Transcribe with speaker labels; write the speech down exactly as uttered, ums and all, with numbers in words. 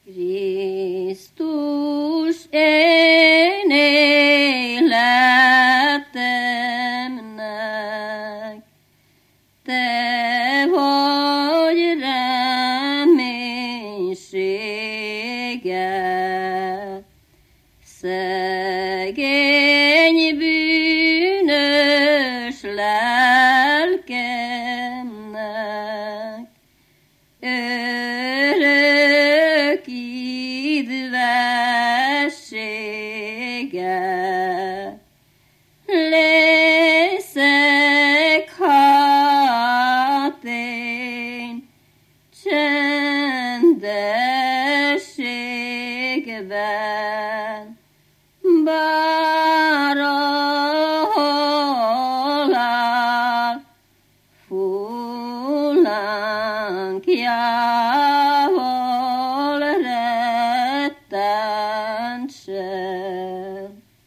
Speaker 1: Krisztus, én életemnek, te vagy reménysége, szegény bűnös lelkemnek, örök idvessége. Leszek, hát én csendességben, bár a halál fullánkjával rettentsen.